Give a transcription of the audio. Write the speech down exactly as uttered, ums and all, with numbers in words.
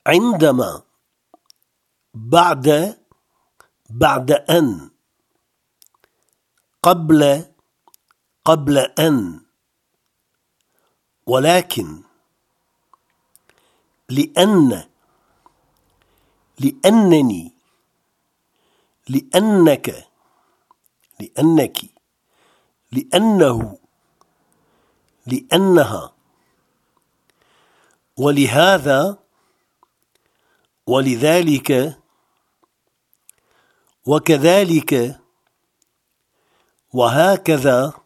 عندما، بعد، بعد أن، قبل، قبل أن، ولكن، لأن، لأنني، لأنك، لأنك، لأنه، لأنها، ولهذا، ولذلك، وكذلك، وهكذا،